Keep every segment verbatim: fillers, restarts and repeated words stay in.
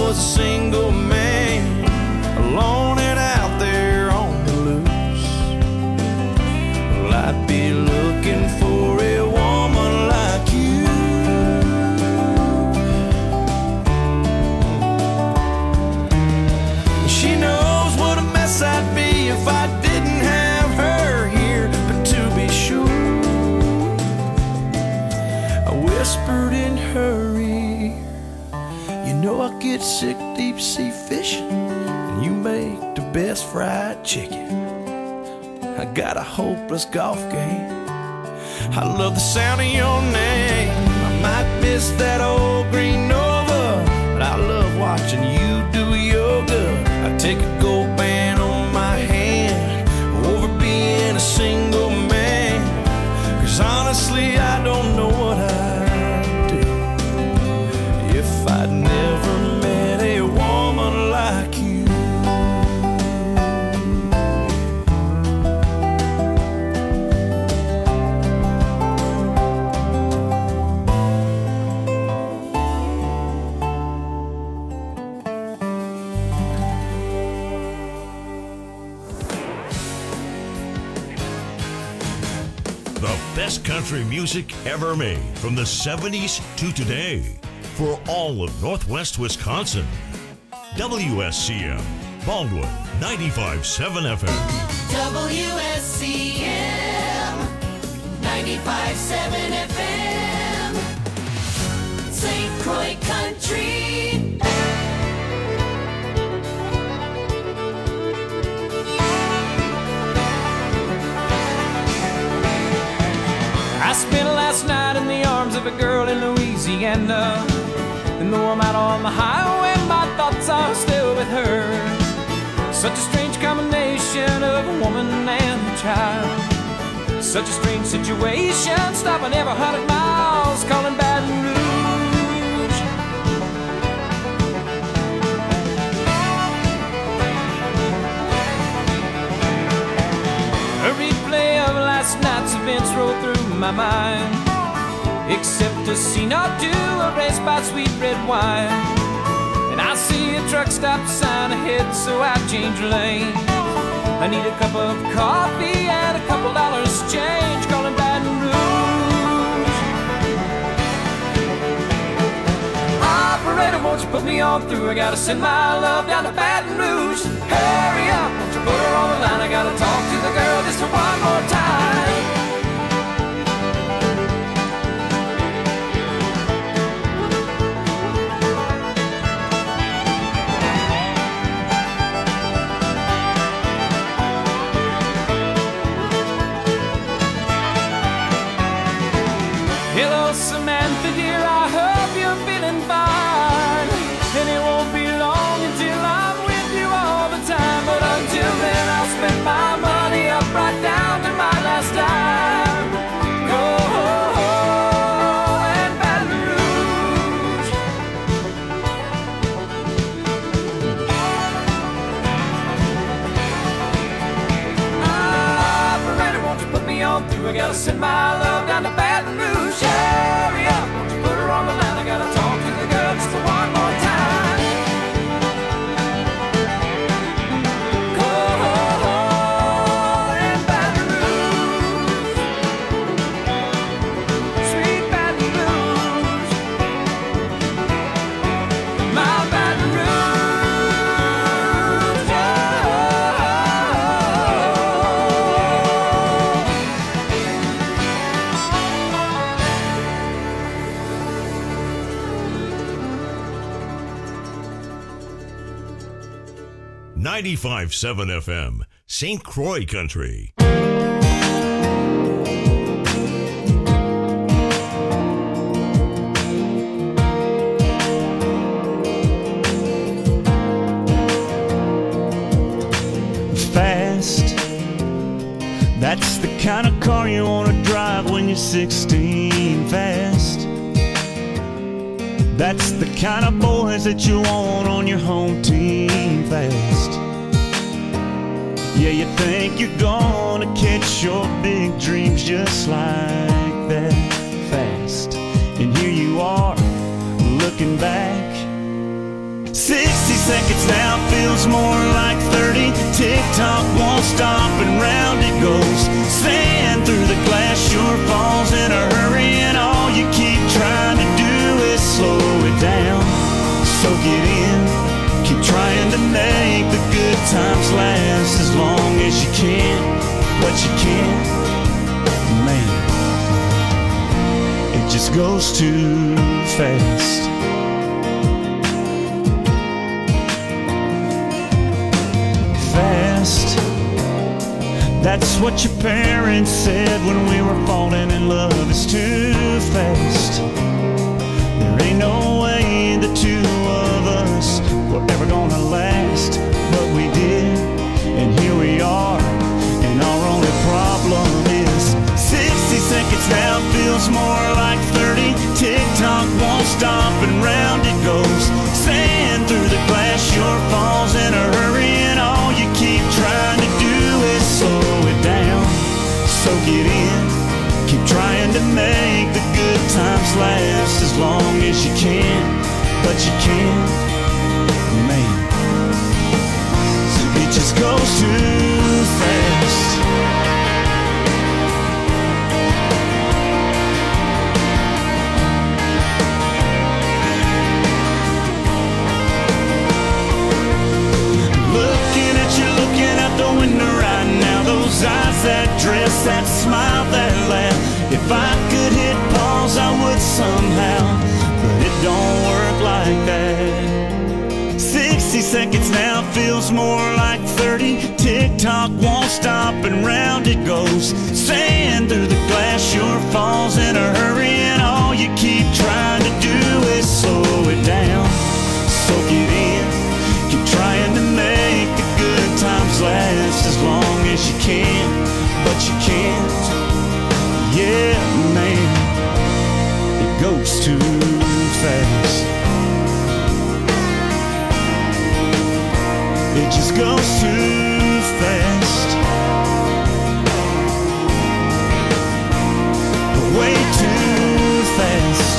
was a single man, alone and out there on the loose. Well, I'd be looking for a woman like you. She knows what a mess I'd be if I didn't have her here. But to be sure, I whispered in her ear, you know I get sick deep sea fishing, and you make the best fried chicken. I got a hopeless golf game. I love the sound of your name. I might miss that old green Nova, but I love watching you do yoga. I take a gold band on my hand over being a single man. Cause honestly I don't know what I'd do if I'd never met a woman like you. Best country music ever made from the seventies to today for all of Northwest Wisconsin. W S C M, Baldwin, ninety-five point seven F M. W S C M, ninety-five point seven F M. Saint Croix Country. I spent last night in the arms of a girl in Louisiana, and though I'm out on the highway, my thoughts are still with her. Such a strange combination of a woman and a child. Such a strange situation, stopping every hundred miles, calling Baton Rouge. A replay of last night's events roll through my mind, except a scene or two erased by sweet red wine. And I see a truck stop sign ahead, so I change lanes. I need a cup of coffee and a couple dollars change, calling Baton Rouge. Operator, won't you put me on through? I gotta send my love down to Baton Rouge. Hurry up, won't you put her on the line? I gotta talk to the girl just one more time. Hello, Samantha, dear, I hope you're feeling fine. And it won't be long until I'm with you all the time. But until then, I'll spend my money up right down to my last dime. Oh, and Baton Rouge. Operator, won't you put me on through? I gotta send my love down to Baton Rouge. Hurry up, won't you put her on the line? I gotta talk to the girl just one more time. Go and Baton Rouge, sweet Baton Rouge, my Baton Rouge, ninety-five point seven F M, Saint Croix Country. Fast, that's the kind of car you want to drive when you're sixteen. Fast, that's the kind of boys that you want on your home team. Fast, yeah, you think you're gonna catch your big dreams just like that. Fast, and here you are looking back, sixty seconds now feels more like thirty. Tick-tock won't stop and round it goes. Sand through the glass sure falls in a hurry, and all you keep trying to do is slow it down. Soak it in, keep trying to make the good times last as long as you can, but you can't, man. It just goes too fast. Fast. That's what your parents said when we were falling in love. It's too fast. There ain't no way the two of us were ever gonna last, but we did, and here we are. And our only problem is sixty seconds now feels more like thirty. Tick-tock won't stop and round it goes. Sand through the glass sure falls in a hurry, and all you keep trying to do is slow it down. Soak it in, keep trying to make the good times last as long as you can, but you can't, man. It just goes too fast. Looking at you, looking out the window right now. Those eyes, that dress, that smile, that laugh. If I could hit pause, I would somehow, but it don't work like that. Sixty seconds now feels more like thirty. Tick-tock won't stop and round it goes. Sand through the glass sure falls in a hurry, and all you keep trying to do is slow it down. Soak it in, keep trying to make the good times last as long as you can, but you can't. Yeah, man, it goes too fast. It just goes too fast. Way too fast.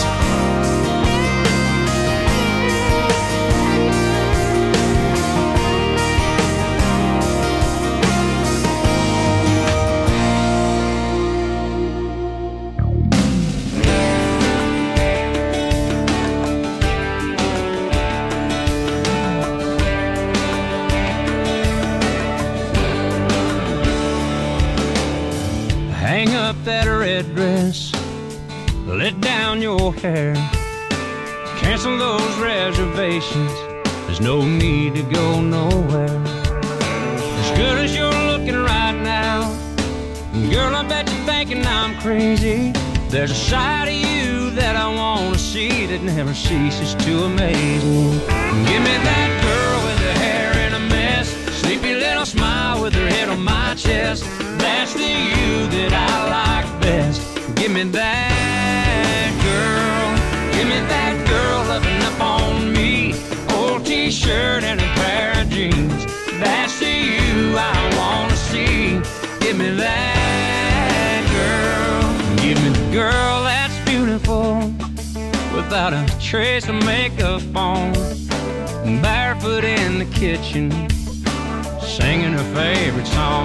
Hang up that red dress, let down your hair, cancel those reservations, there's no need to go nowhere. As good as you're looking right now, girl, I bet you're thinking I'm crazy. There's a side of you that I want to see that never ceases to amaze me. Give me that girl with her hair in a mess, sleepy little smile with her head on my chest. That's the you that I like best. Give me that girl. Give me that girl loving up on me. Old t-shirt and a pair of jeans. That's the you I want to see. Give me that girl. Give me the girl that's beautiful, without a trace of makeup on, barefoot in the kitchen, singing her favorite song,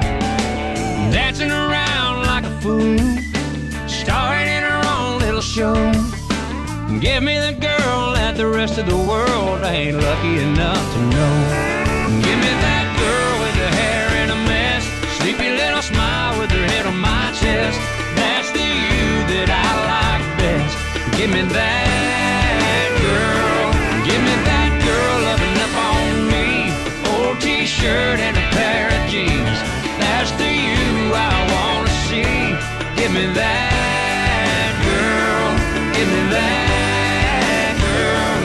dancing around like a fool, starring in her own little show. Give me the girl that the rest of the world ain't lucky enough to know. Give me that girl with her hair in a mess, sleepy little smile with her head on my chest. That's the you that I like best. Give me that girl. Give me that girl loving up on me. Old t-shirt and a pair of jeans. That's the you I wanna see. Give me that girl. Give me that girl.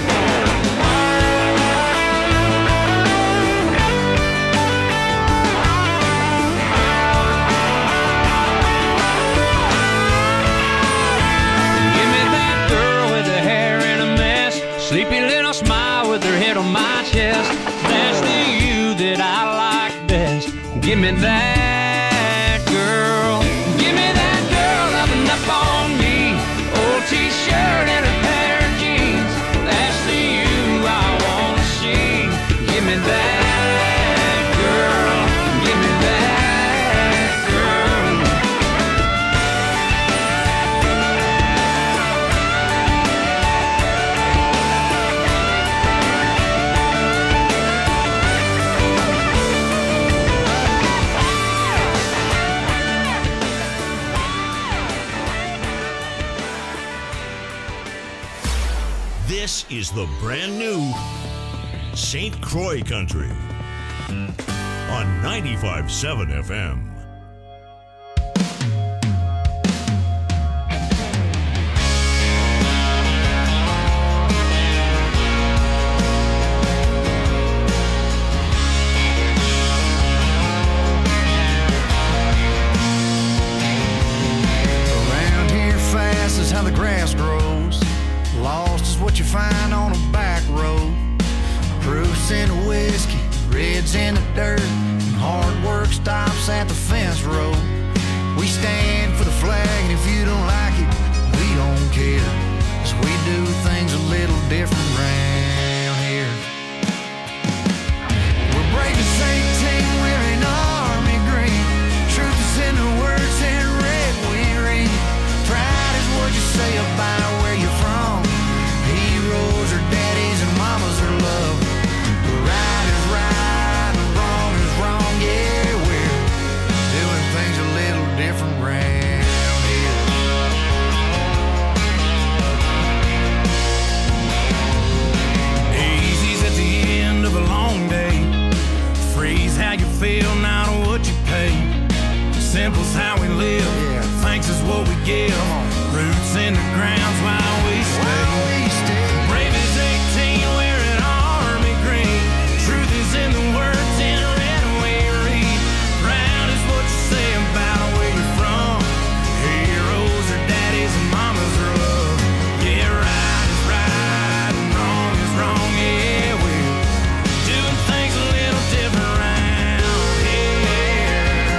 Give me that girl with her hair in a mess, sleepy little smile with her head on my chest. That's the you that I like best. Give me that girl. Give me that girl loving up on me. Old t-shirt and a pair of jeans. That's the you I want. is the brand new Saint Croix Country on ninety-five point seven F M. How the grass grows. Lost is what you find on a back road. Proofs in the whiskey, reds in the dirt, and hard work stops at the fence road. We stand for the flag, and if you don't like it, we don't care, 'cause we do things a little different round here. We're brave as eighteen, wearing army green. Truth is in the words in red we read. Pride is what you say about where you're from. Heroes are daddies and mamas are love. Right is right and wrong is wrong. Yeah, we're doing things a little different round here. Easy's at the end of a long day. Freeze how you feel, not what you pay. Simple's how we live. Yeah. Thanks is what we give. Roots in the ground's while we stay. While we stay. Brave as eighteen, wearing army green. Truth is in the words in red we read. Proud is what you say about where you're from. Heroes are daddies and mamas are love. Yeah, right is right and wrong is wrong. Yeah, we're doing things a little different round here.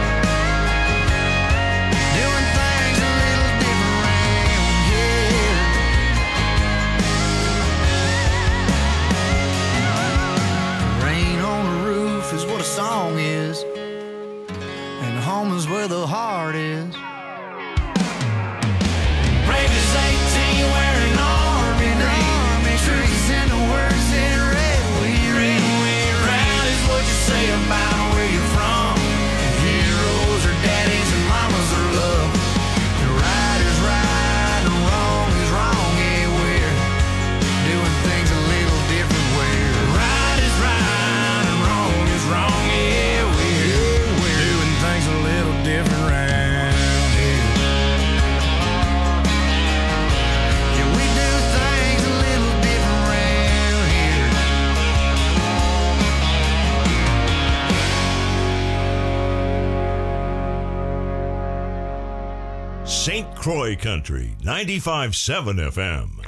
Doing things a little different round here. Rain on the roof is what a song is, and home is where the heart is. Brave as eighteen, wearing army green. Truth in the words in red we read. Proud is what you say about where you're from. Heroes are daddies and mamas are love. And right is right and wrong is wrong. Yeah, we're doing things a little different way. Right is right and wrong is wrong. Yeah, we're, we're doing things a little different round here. Yeah, we do things a little different round here. Saint Croix Country, ninety-five point seven F M.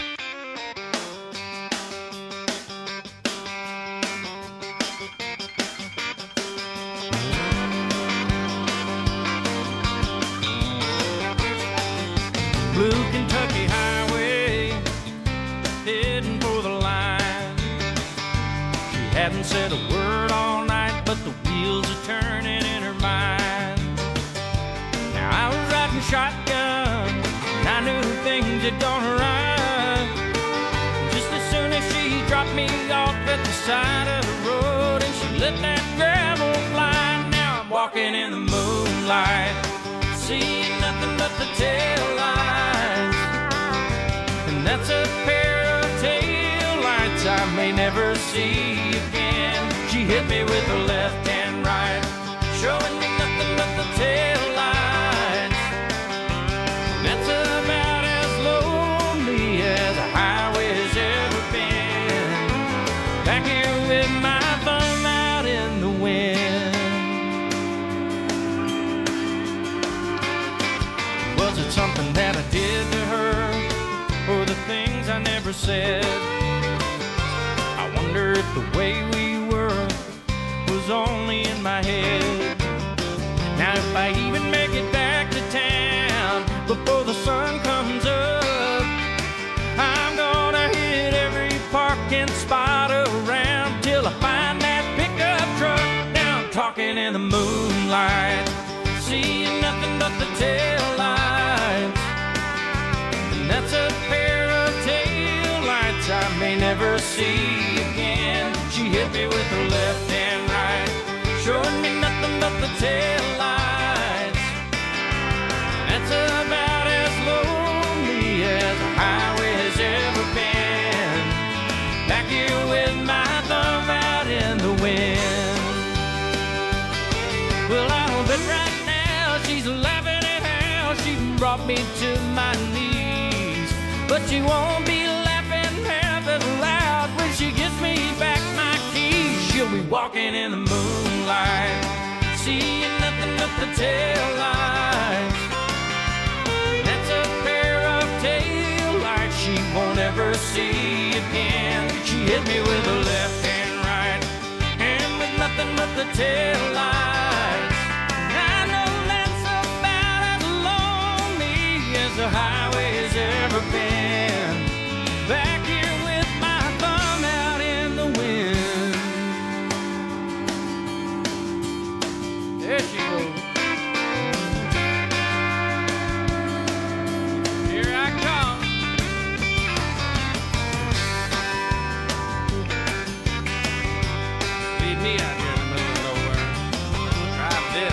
Blue Kentucky Highway, heading for the line. She hadn't said a word all night, but the wheels are turning in her mind. Now I was riding shotgun, and I knew things had gone right. Just as soon as she dropped me off at the side of the road, and she let that gravel fly. Now I'm walking in the moonlight, seeing nothing but the tail lights. And that's a pair of tail lights I may never see again. She hit me with her left and right, showing me nothing but the tail lights. And that's about as lonely as a highway has ever been. Back here with my thumb out in the wind. Was it something that I did to her, or the things I never said? I wonder if the way we were was only in my head. Now if I even make it back to town before the sun comes up, I'm gonna hit every parking spot around till I find that pickup truck. Now I'm talking in the moonlight, seeing nothing but the tail lights. And that's a pair of tail lights I may never see again. She hit me with her left and right, showing me nothing but the tail lights. That's about as lonely as a highway has ever been. Well, I'll bet right now she's laughing at how she brought me to my knees. But she won't be laughing half as loud when she gives me back my keys. She'll be walking in the moonlight, seeing nothing but the tail lights. That's a pair of tail lights she won't ever see again. She hit me with a left and right, and with nothing but the tail lights. I know that's about as lonely as the highway has ever been. Back here with my thumb out in the wind. There she goes. Here I come. Leave me out here in the middle of nowhere. Try this.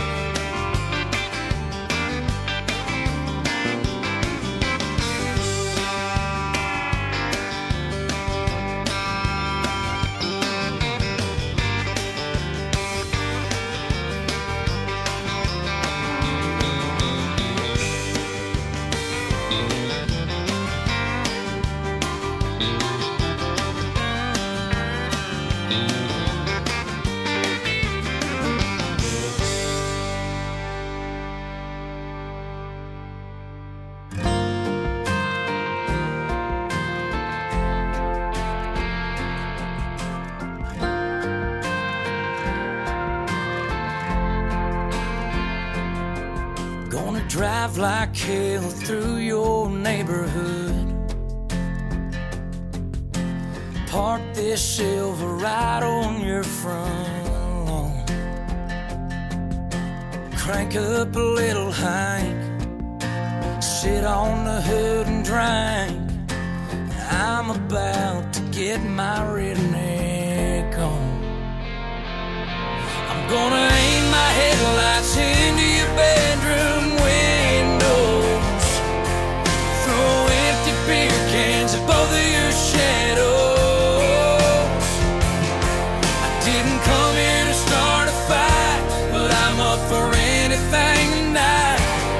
Gonna drive like hell through your neighborhood. Park this Silverado on your front lawn. Crank up a little Hank, sit on the hood and drink. I'm about to get my redneck on. I'm gonna aim my headlights into your bedroom windows, throw empty beer cans at both of your shadows. I didn't come here to start a fight, but I'm up for anything tonight.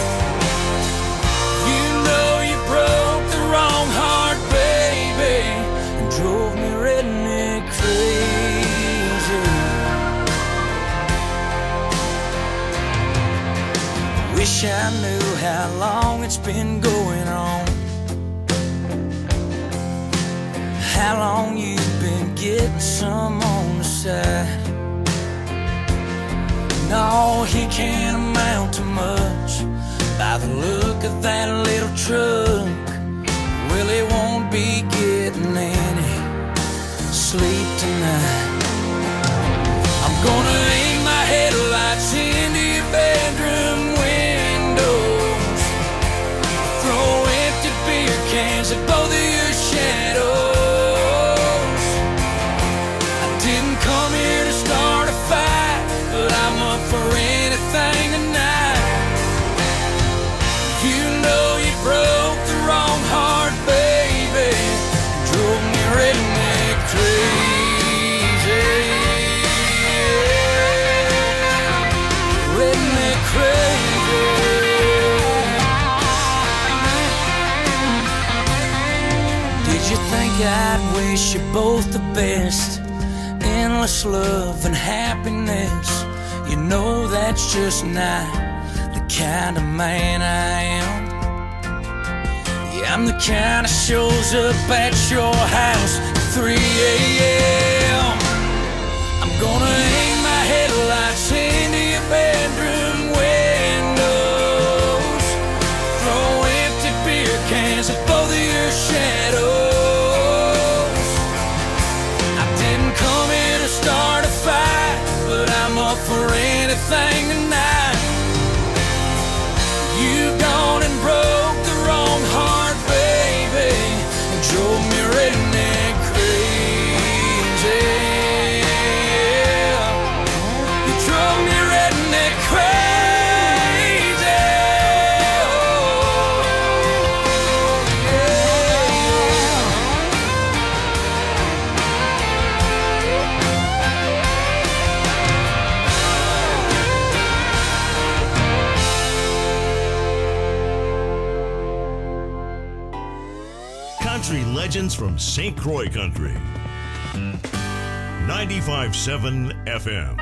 You know you broke the wrong heart, baby, and drove me redneck crazy. Wish I knew how long it's been going on, how long you've been getting some on the side. No, he can't amount to much by the look of that little truck. Well, he won't be getting any sleep tonight. I'm gonna aim my headlights into your bedroom windows, throw empty beer cans at both of your shadows. I didn't come here to start a fight, but I'm up for anything tonight. You know you broke the wrong heart, baby, drove me redneck crazy. Redneck crazy. Did you think I'd wish you both the best? Endless love and happiness. You know that's just not the kind of man I am. Yeah, I'm the kind that shows up at your house at three a.m. I'm gonna aim my headlights into your bedroom windows, throw empty beer cans at both of your shadows. I didn't come here to start a fight, but I'm up for anything tonight. You've gone and broke the wrong heart, baby, and drove me redneck crazy. You drove me redneck crazy. Oh, yeah. country legends from Saint Croix Country. ninety-five point seven F M.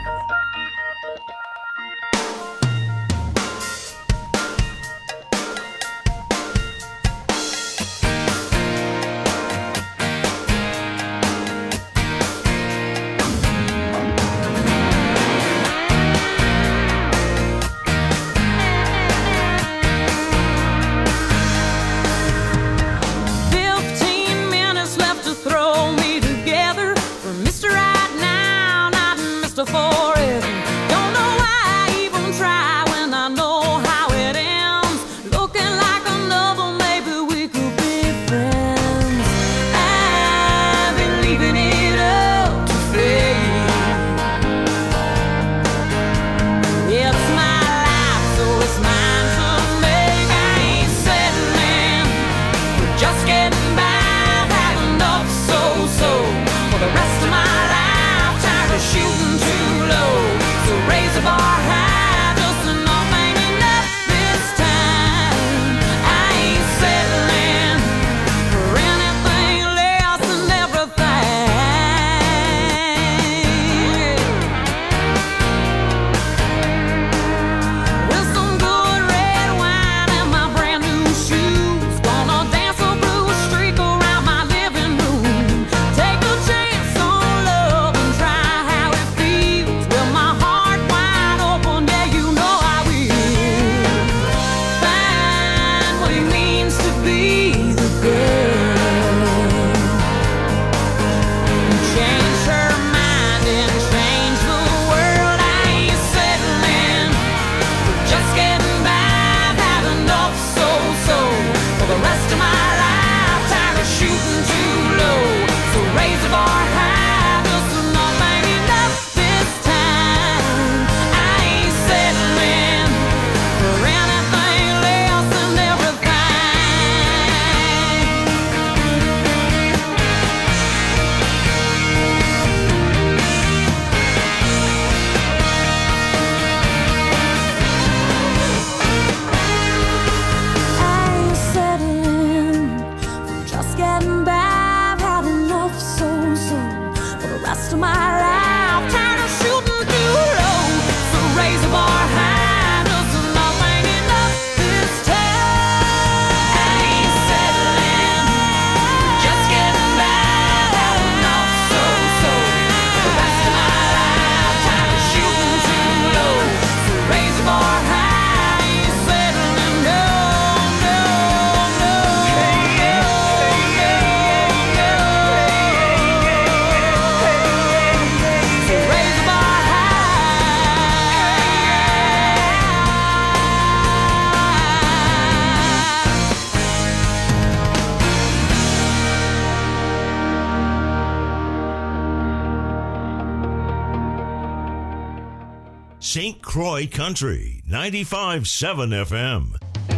Saint Croix Country, ninety-five point seven F M.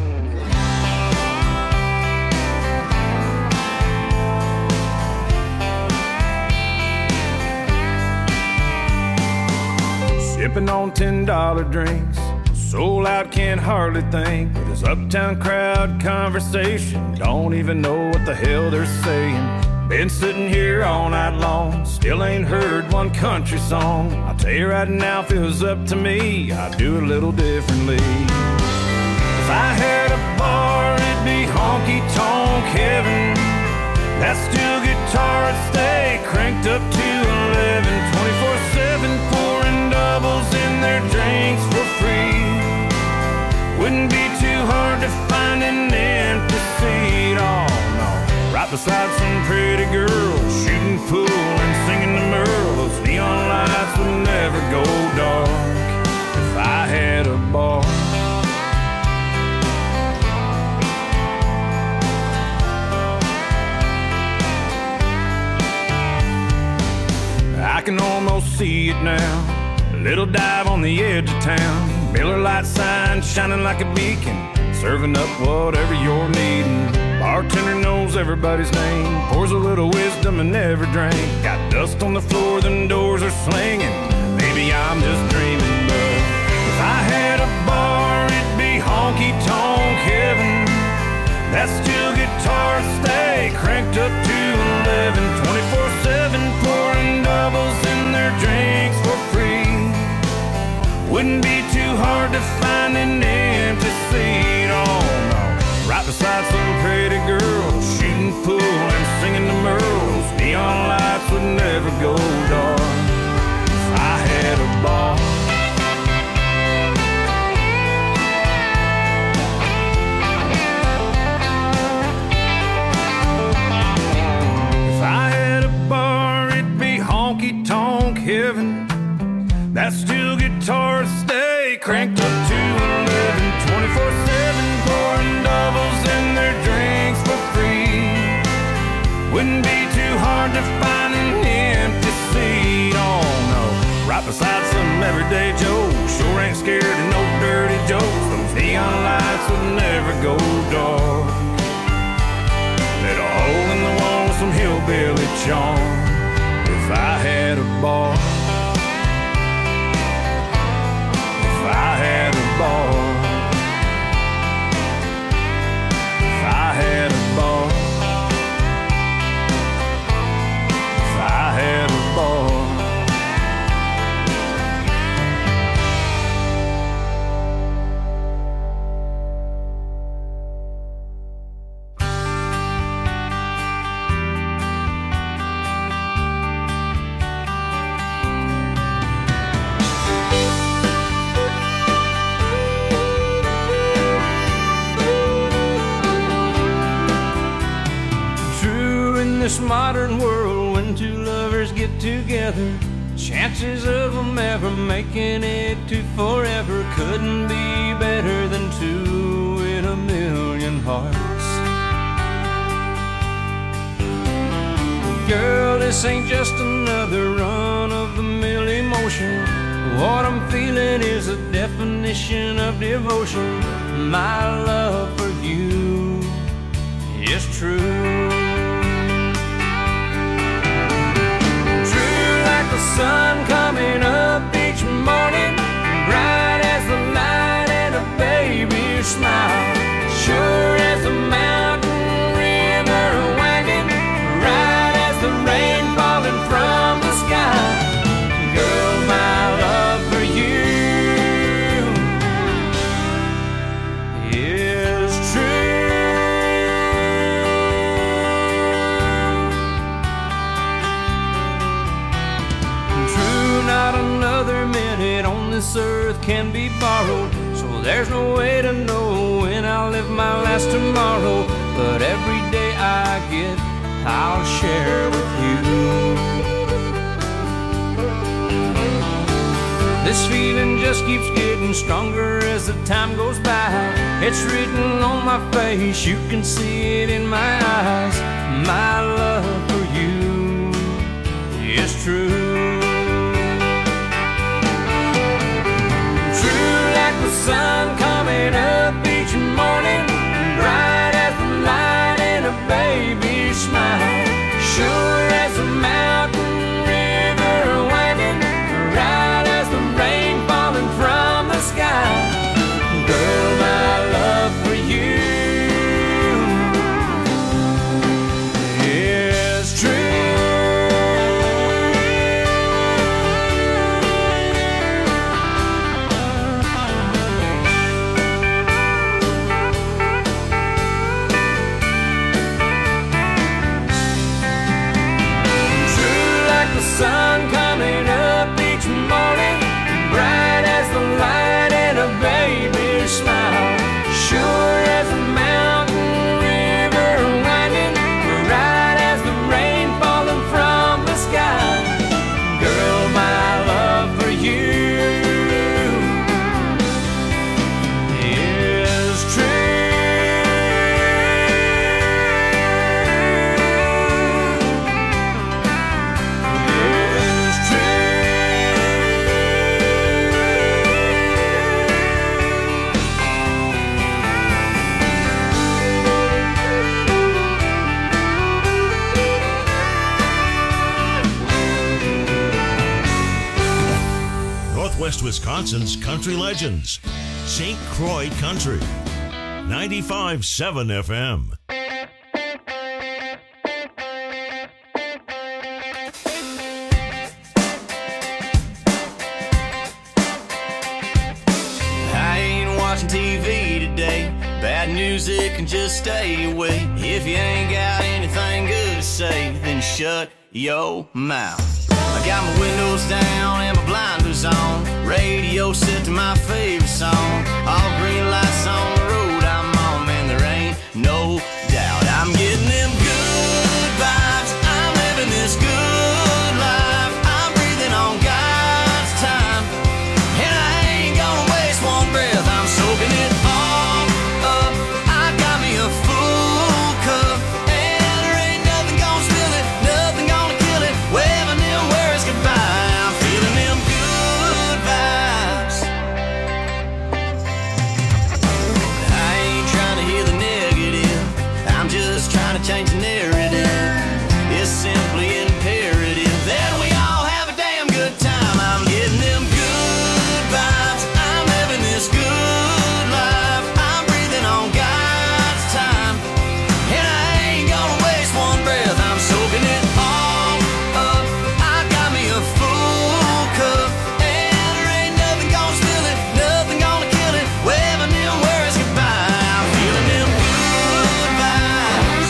Sipping on ten dollar drinks, soul out, can't hardly think. With this uptown crowd conversation, don't even know what the hell they're saying. Been sitting here all night long, still ain't heard one country song. I'll tell you right now, if it was up to me, I'd do it a little differently. If I had a bar, it'd be honky-tonk heaven. That steel guitar would stay cranked up to eleven, twenty-four seven, pouring doubles in their drinks for free. Wouldn't be too hard to find an empty seat, oh no. Right beside some pretty girls, shooting pool and singing the Merle. Those neon lights would never go dark if I had a bar. I can almost see it now, a little dive on the edge of town. Miller Lite sign shining like a beacon, serving up whatever you're needing. Bartender knows everybody's name, pours a little wisdom in every drink. Got dust on the floor, them doors are slinging. Maybe I'm just dreaming, but if I had a bar, it'd be honky-tonk heaven. That steel guitar would stay cranked be too hard to find an empty seat. Oh no, right beside some pretty girl, shooting pool and singing the Merles. Neon lights would never go dark if I had a bar. If I had a bar, it'd be honky-tonk heaven. That steel guitar stay cranked up to eleven, twenty-four seven, pouring doubles in their drinks for free. Wouldn't be too hard to find an empty seat. Oh no, right beside some everyday Joe. Sure ain't scared of no dirty jokes. Those neon lights would never go dark. Let a hole in the wall, some hillbilly charm. If I had a bar, if I had a bar, if I had a bar, if I had a bar. This modern world, when two lovers get together, chances of them ever making it to forever couldn't be better than two with a million hearts. Girl, this ain't just another run-of-the-mill emotion. What I'm feeling is a definition of devotion. My love for you is true. The sun coming up each morning, bright as the light and a baby's smile, sure as the mountain river winding, right as the rain falling from the sky. Girl, my love for you is true. Not another minute on this earth can be borrowed, so there's no way to know when I'll live my last tomorrow. But every day I get, I'll share with you. This feeling just keeps getting stronger as the time goes by. It's written on my face, you can see it in my eyes. My love for you is true. The sun coming up each morning, bright as the light and a baby's smile, sure as the mountain river winding, right as the rain falling from the sky. Girl, my love for you is true. Sun coming up each morning, bright as the light and a baby's smile, sure as the mountain river winding, right as the rain falling from the sky. Girl, my love for you is true. Northwest Wisconsin's country legends. Saint Croix Country. ninety-five point seven F M. watching T V today. Bad news, it can just stay away. If you ain't got anything good to say, then shut your mouth. I got my windows down and my blinders on. Radio set to my favorite song. All green lights on the road I'm on, man, there ain't no doubt. I'm getting them good vibes. I'm living this good life. I'm breathing on God's time, and I ain't gonna waste one breath. I'm soaking it all up. I got me a full cup, and there ain't nothing gonna spill it, nothing gonna kill it. Waving them words goodbye. I'm feeling them good vibes. I ain't trying to hear the negative, I'm just trying to change the narrative. It's simply imperative that we all have a damn good time. I'm getting them good vibes. I'm living this good life. I'm breathing on God's time, and I ain't gonna waste one breath. I'm soaking it all up. I got me a full cup, and there ain't nothing gonna spill it, nothing gonna kill it. Waving them words goodbye. I'm feeling them good vibes.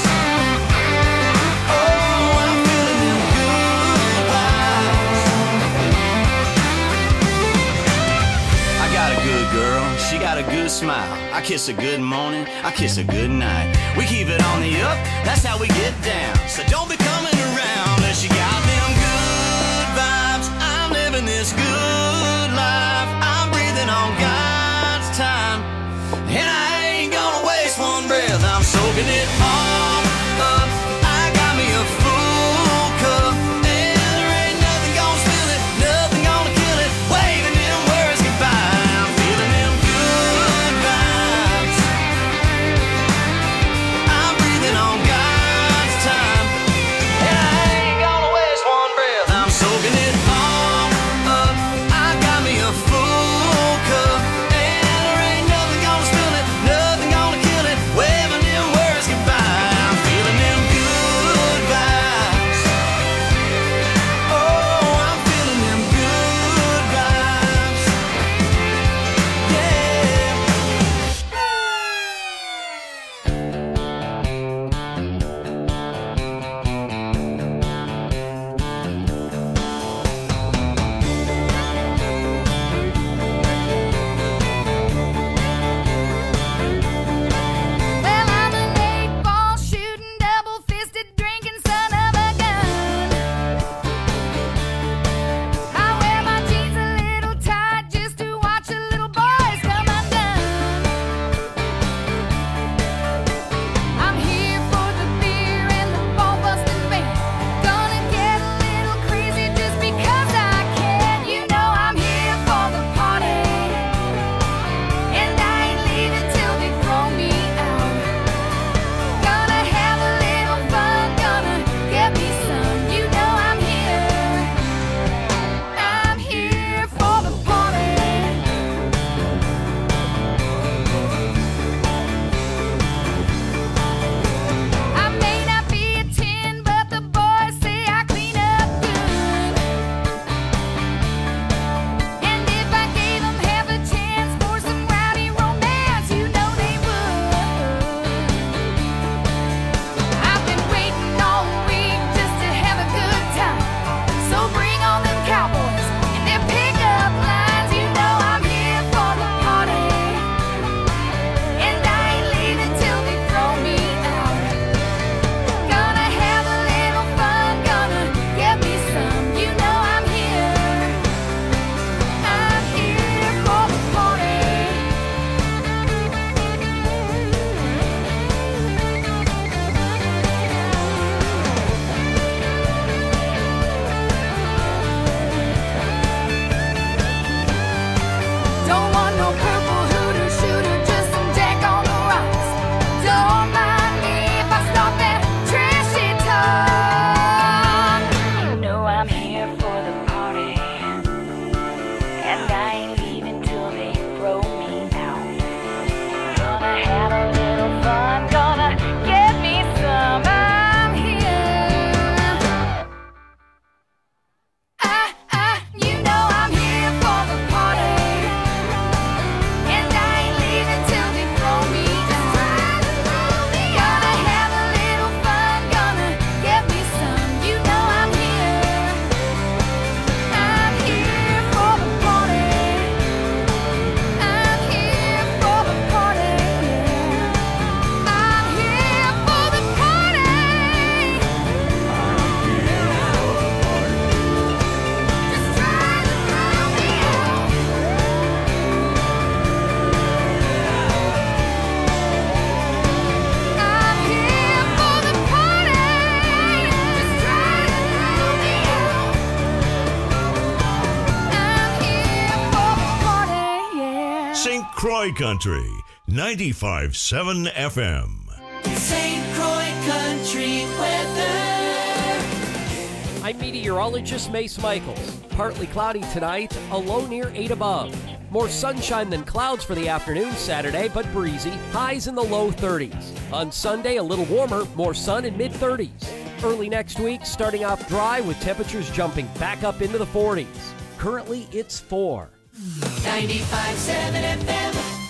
Oh, I'm feeling them good vibes. I got a good girl, she got a good smile. I kiss her good morning, I kiss her good night. We keep it on the up, that's how we get down. So don't be coming around unless you got them good vibes. I'm living this good life. I'm breathing on God's time, and I ain't gonna waste one breath. I'm soaking it all up. I got me a full cup, and there ain't nothing gonna spill it, nothing gonna kill it. Waving them words goodbye. I'm feeling them good vibes. I'm breathing on God's time, and I ain't gonna waste Saint Croix Country, ninety-five point seven F M. Saint Croix Country weather. I'm meteorologist Mace Michaels. Partly cloudy tonight, a low near eight above. More sunshine than clouds for the afternoon Saturday, but breezy. Highs in the low thirties. On Sunday, a little warmer, more sun in mid-thirties. Early next week, starting off dry with temperatures jumping back up into the forties. Currently, it's four. ninety-five point seven F M.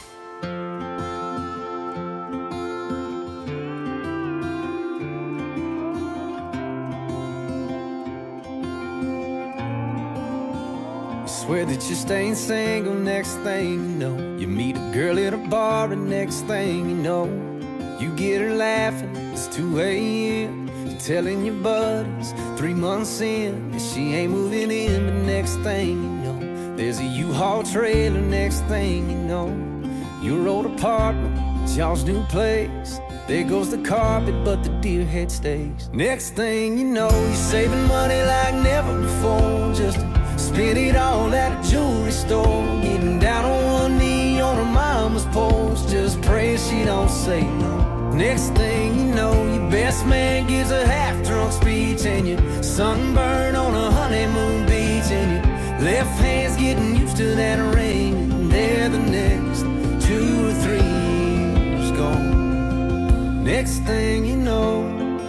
Swear that you're staying single, next thing you know, you meet a girl at a bar, and next thing you know, you get her laughing, it's two a.m. You're telling your buddies, three months in, that she ain't moving in, but next thing you know, there's a U-Haul trailer, next thing you know, your old apartment, it's y'all's new place. There goes the carpet, but the deer head stays. Next thing you know, you're saving money like never before, just to spend it all at a jewelry store. Getting down on one knee on her mama's porch, just praying she don't say no. Next thing you know, your best man gives a half-drunk speech, and you're sunburned on a honeymoon beach, and your left hand's getting used to that ring, and there the next two or three years gone. Next thing you know,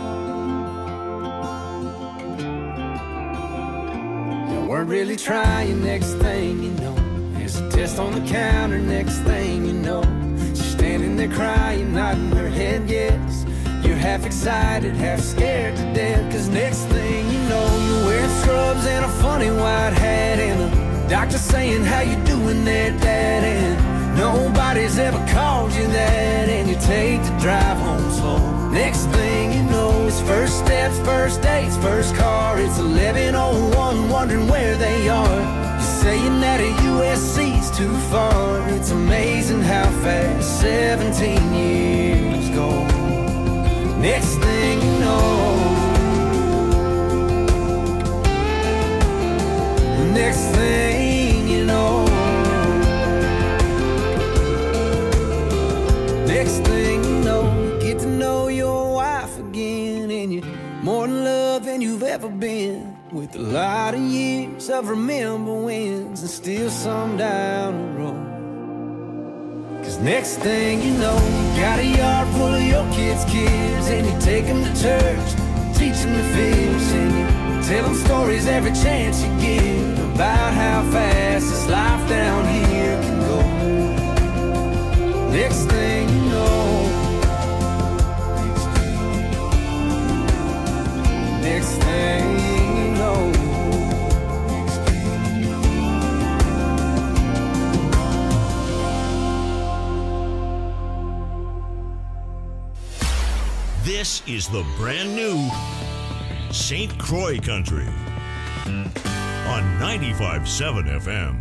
you weren't really trying. Next thing you know, there's a test on the counter. Next thing you know, she's standing there crying, nodding her head yes. You're half excited, half scared to death, cause next thing you know, you're wearing scrubs and a funny white hat, and the doctor saying, how you doing there, Dad? And nobody's ever called you that, and you take the drive home slow. Next thing you know, it's first steps, first dates, first car. It's eleven oh one, wondering where they are. You're saying that a U S C's too far. It's amazing how fast seventeen years go. Next thing you know, next thing you know, next thing you know, you get to know your wife again, and you're more in love than you've ever been, with a lot of years of remember wins and still some down the road. Cause next thing you know, you got a yard full of your kids' kids, and you take them to church, teach them to fish, and you tell them stories every chance you get about how fast this life down here can go. Next thing you know, next thing you know, This is the brand new Saint Croix Country on ninety-five point seven F M.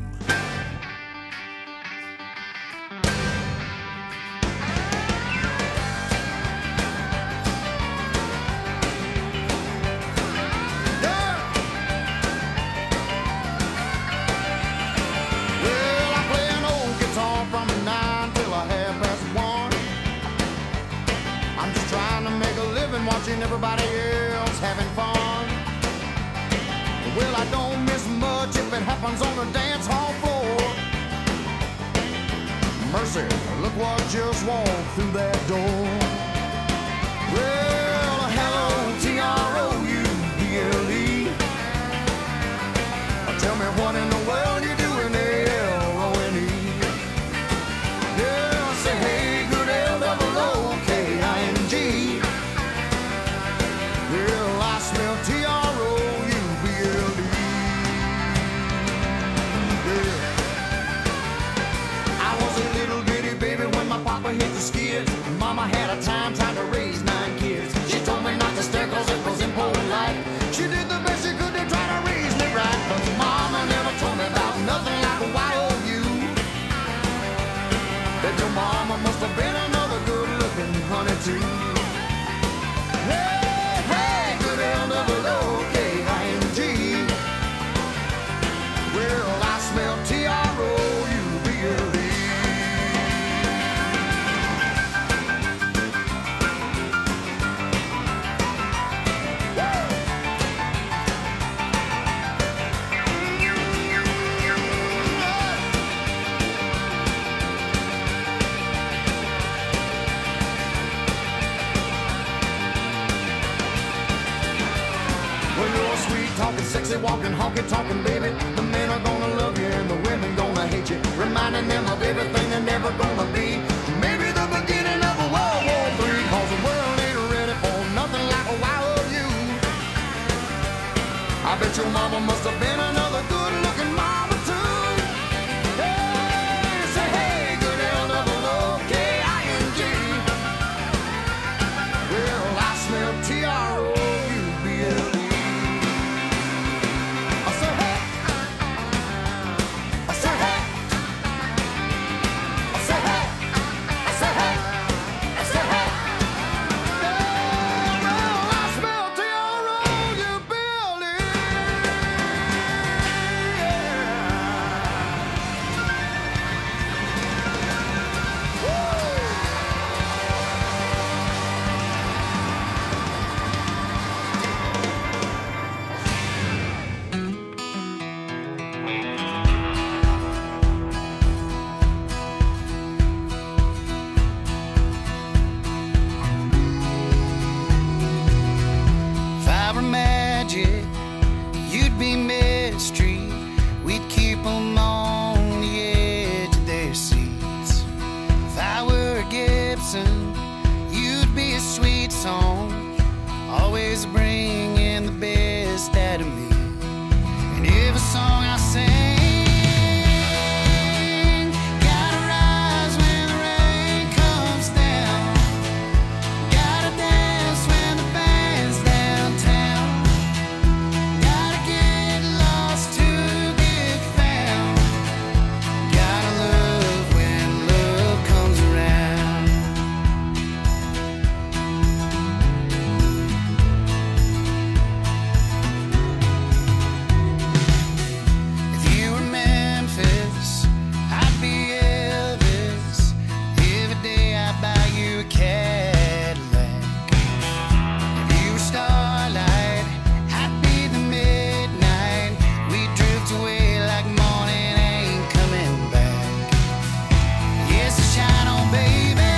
Watching everybody else having fun. Well, I don't miss much if it happens on the dance hall floor. Mercy, look what just walked through that door. Well, hello, T R O U B L E. Tell me what in the world you doing there, L O N E. Yeah, say hey, good L double O K I N G. Well, I smell T R O U B L E. Yeah. I was a little bitty baby when my papa hit the skids. Mama had a time trying to raise nine kids. She told me not to stare cause it was impolite. She did the best she could to try to raise me right, but mama never told me about nothing like a Y O U. That your mama must have been another good looking honey too. Hey, hey, good L double O K I N G. Well, I smell T R O U B L E. walking, honky-tonkin', baby. The men are gonna love you and the women gonna hate you, reminding them of everything they're never gonna be. Maybe the beginning of a World War Three, cause the world ain't ready for nothing like a wild you. I bet your mama must have been another good-looking mama too. Hey, say hey, good L double O K I N G. Well, I smell T R O U B L E. I say hey, I say hey, I say hey, I say hey, I say hey. Well, I smell T R O U B L E. If I were magic, you'd be mystery. We'd keep 'em on the edge of their seats. If I were a Gibson, you'd be a sweet song, always bringing the best out of me. And every song I sing, gotta rise when the rain comes down. Gotta dance when the band's downtown. Gotta get lost to get found. Gotta love when love comes around. If you were Memphis, I'd be Elvis. Every day I'd buy you a Cadillac. If you were starlight, I'd be the midnight. We drift away like morning ain't coming back. Yes, shine on, baby.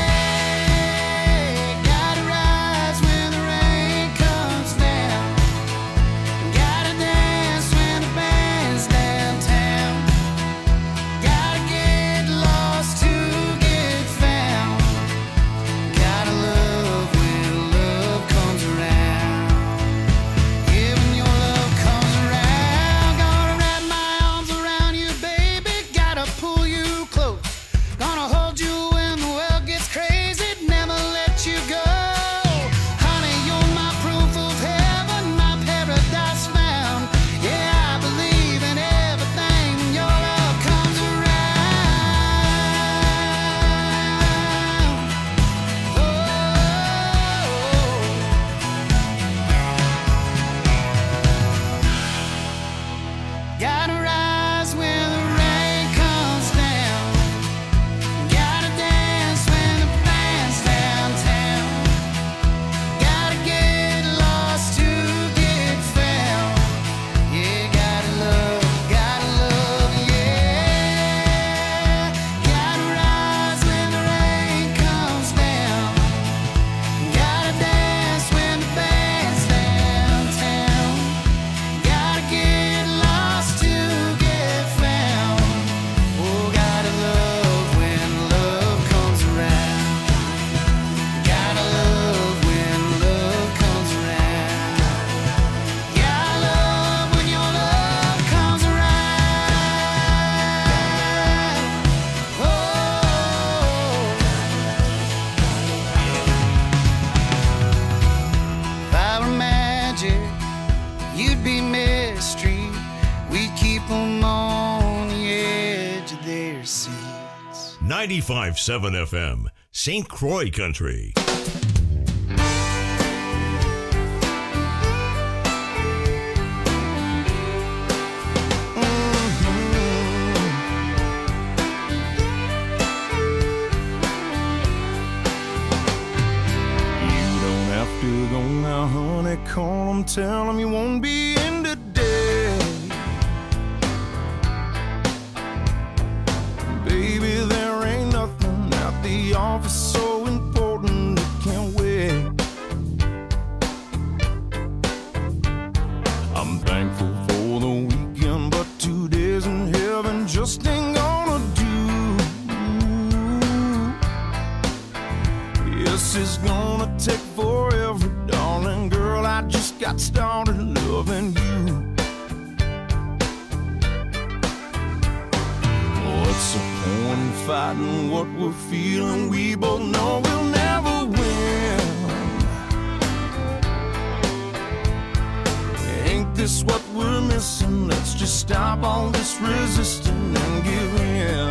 Gotta rise when the rain comes down. Gotta dance when the band's downtown. Gotta get lost to get found. Gotta love when love comes around. Yeah, when your love comes around, gonna wrap my arms around you, baby. Gotta pull you close. Gonna hold you when the world gets crazy. Never let you go. Honey, you're my proof of heaven, my paradise found. Yeah, I believe in everything when your love comes around. Oh, gotta rise when the rain comes down. Gotta dance when the band's downtown. Gotta get lost to get found. Yeah, gotta love, gotta love, yeah. Gotta rise when the rain comes down. Gotta dance when the band's downtown. Gotta get lost to get found. Oh, gotta love when love comes around. Gotta love when love comes around. Yeah, I love when your love comes around. Oh, if I were magic, you'd be mystery. We'd keep 'em on the edge of their seats. ninety-five point seven F M, Saint Croix Country. You don't have to go now, honey. Call 'em, tell 'em you won't be in today. Baby, there ain't nothing at the office so important it can't wait. I'm thankful for the is gonna take forever, darling girl. I just got started loving you. What's the point in fighting what we're feeling? We both know we'll never win. Ain't this what we're missing? Let's just stop all this resisting and give in.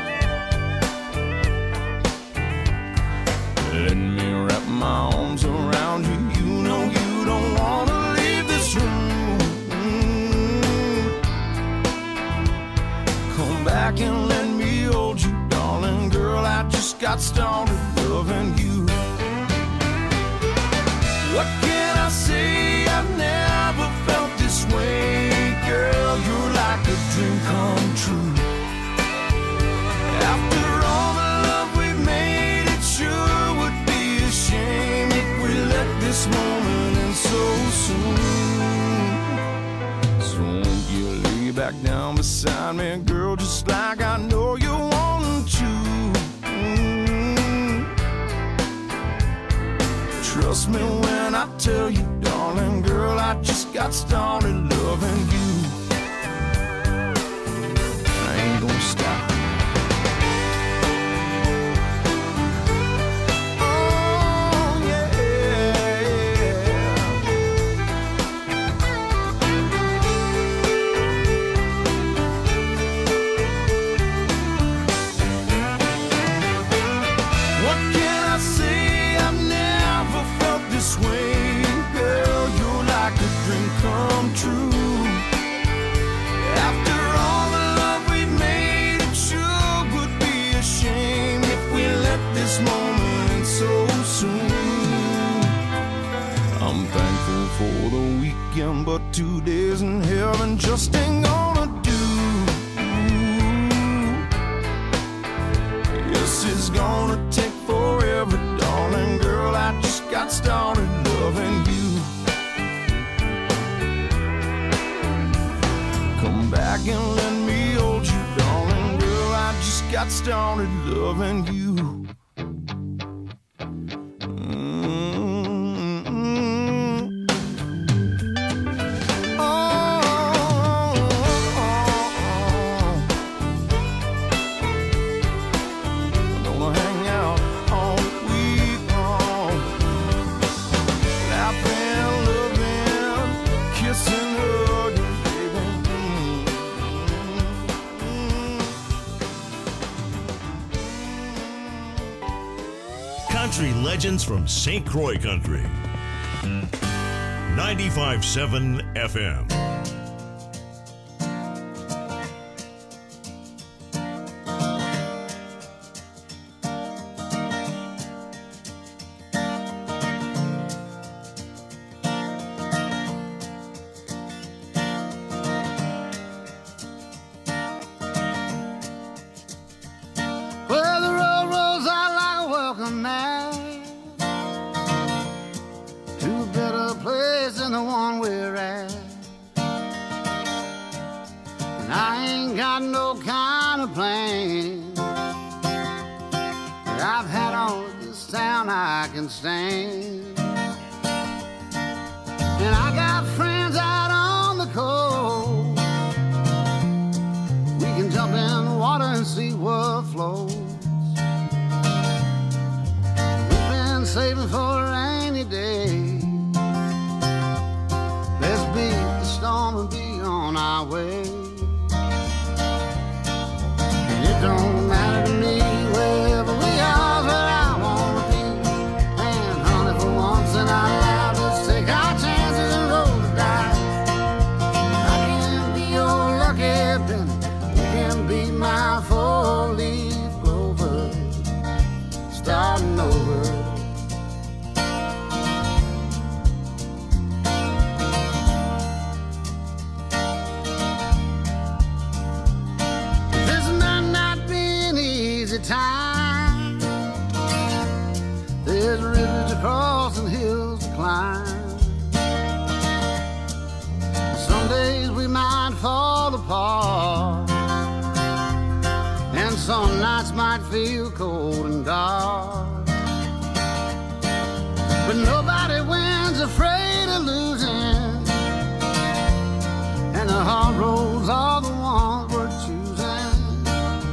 Let me wrap my arms around you. You know you don't wanna leave this room. Come back and let me hold you, darling girl. I just got started loving you. What can I say? I've never felt this way, girl. You're like a dream come true. After all the love we've made, it sure would be a shame if we let this moment end so soon. So won't you lay back down beside me, girl, just like I know you want to. Mm. Trust me when I tell you, darling girl, I just got started loving you. I ain't gonna stop. For the weekend, but two days in heaven just ain't gonna do. Yes, it's gonna take forever, darling girl. I just got started loving you. Come back and let me hold you, darling girl. I just got started loving you. Country legends from Saint Croix Country. ninety-five point seven F M. And some nights might feel cold and dark. but nobody wins afraid of losing. And the hard roads are the ones we're choosing.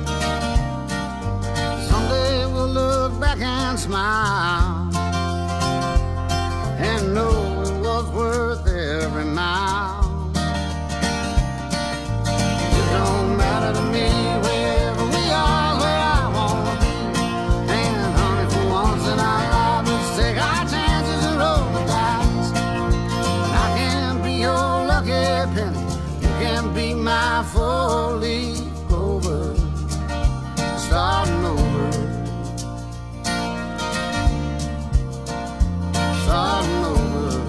Someday we'll look back and smile and know it was worth every mile. It don't matter to me wherever we are, where I wanna be. And honey, for once in our lives, let's take our chances and roll the dice. And I can be your lucky penny, you can be my four-leaf clover, starting over, starting over.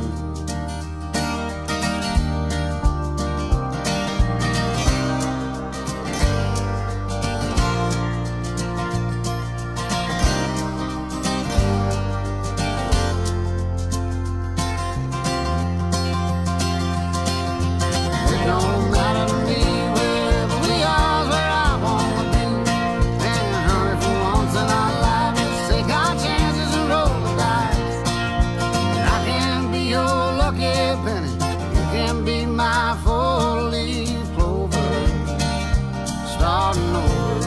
It don't matter to me wherever we are, where I wanna be. And honey, for once in our lives, let's take our chances and roll the dice. And I can be your lucky penny, you can be my four-leaf clover, starting over,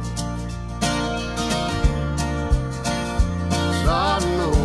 starting over.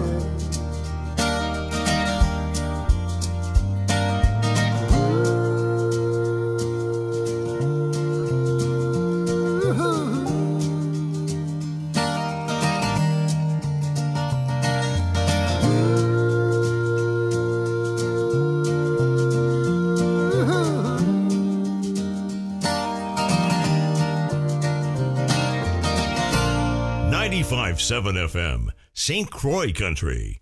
ninety-five point seven F M, Saint Croix Country.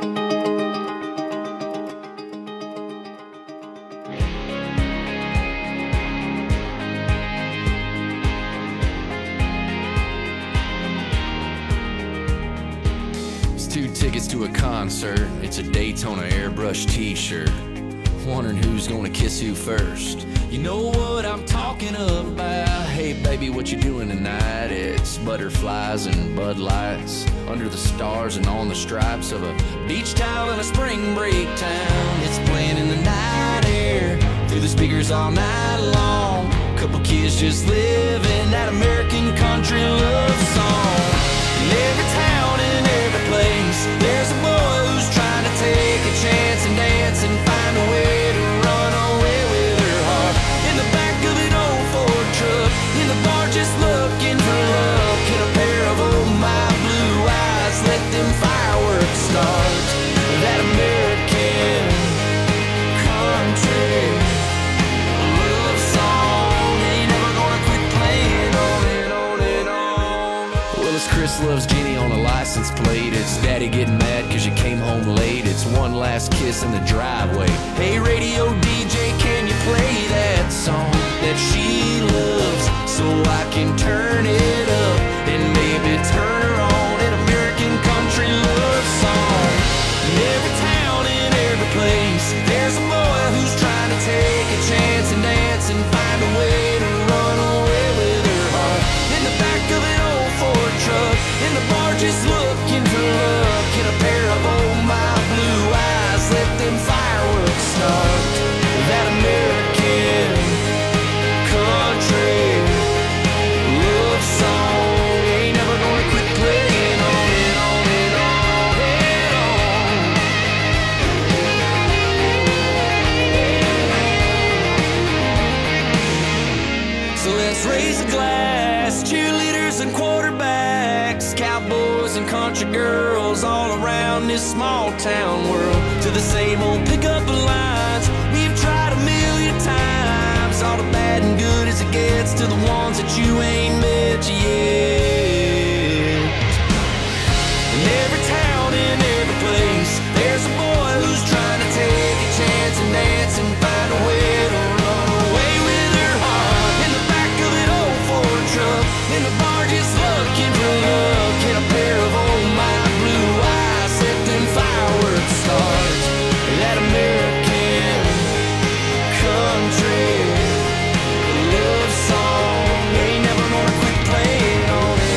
It's two tickets to a concert. It's a Daytona airbrush t-shirt. Wondering who's gonna kiss who first. You know what I'm talking about. Hey baby, what you doing tonight? It's butterflies and Bud Lights under the stars and on the stripes of a beach towel in a spring break town. It's playing in the night air through the speakers all night long. Couple kids just living that American country love song. In every town and every place, there's a boy who's trying to take a chance and dance and find a way to run away with her heart. In the back of an old Ford truck, in the bar just looking for love. Get a pair of old my blue eyes, let them fireworks start. That American country love song ain't never gonna quit playing on and on and on. Well, it's Chris Loves Jenny on a license plate. It's Daddy getting mad cause you came home late. It's one last kiss in the driveway. Hey radio D J, can you play that song that she loves so I can turn it up and maybe turn her on? An American country love song. In every town, in every place, there's a boy who's trying to take a chance and dance and find a way to run away with her heart. In the back of an old Ford truck, in the bar just looking for love. Get a pair of old my blue eyes, let them fireworks start. That American country love song ain't never gonna quit playing on and on and on and on. So let's raise a glass, cheerleaders and quarterbacks, cowboys and country girls all around this small town world. To the same old pickup lines we've tried a million times. All the bad and good as it gets to the ones that you ain't met yet. In every town, in every place, there's a boy who's trying to take a chance and dance and find a way to run away with her heart. In the back of an old Ford truck, in the bar just looking for love. Get a pair of old my blue eyes, let them fireworks start. That American country love song ain't never gonna quit playing on it.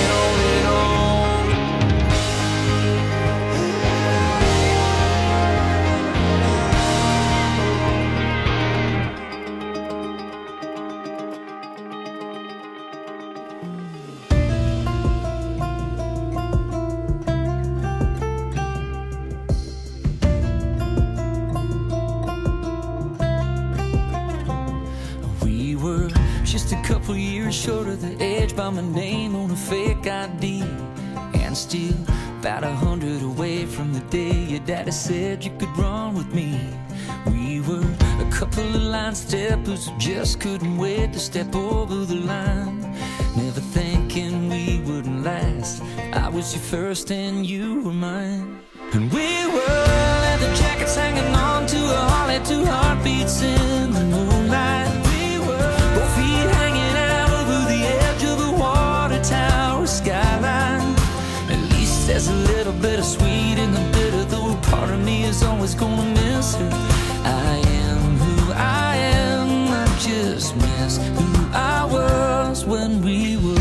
spell my name on a fake I D, and still about a hundred away from the day your daddy said you could run with me. We were a couple of line steppers who just couldn't wait to step over the line, never thinking we wouldn't last. I was your first and you were mine. And we were leather jackets hanging on to a Harley, two heartbeats in the moonlight. We were both feet hanging out over the edge of the water tower skyline. At least there's a little bit of sweet in the bitter, though part of me is always gonna miss her. I am who I am, I just miss who I was when we were.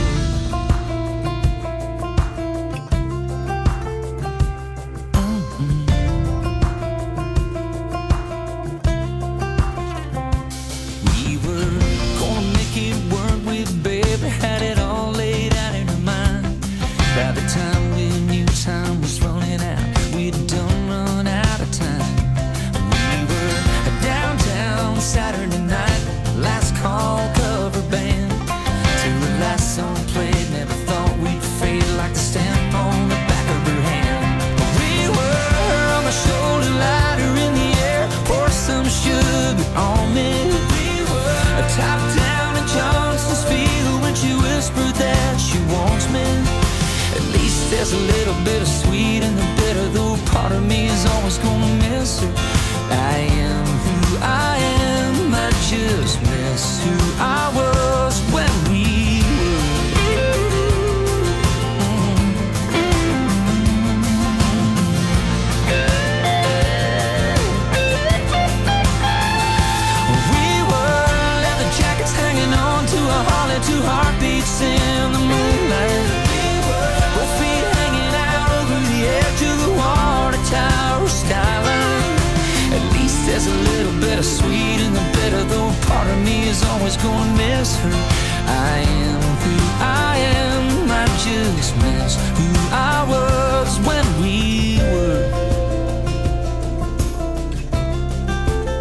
Had it all laid out in her mind. By the time we knew time was running out, we'd done run out of time. We were downtown Saturday night, last call cover band, till the last song played. Never thought we'd fade like the stamp on the back of her hand. We were on my shoulder, lighter in the air, pour some sugar on me. We were top down in Johnson's Field when she whispered that she wants me. At least there's a little bit of sweet in the bitter, though part of me is always gonna miss her. I am who I am, I just miss who I was when we two heartbeats in the moonlight. Both feet hanging out over the edge of the water tower skyline. At least there's a little bit of sweet in the bitter, though part of me is always gonna miss her. I am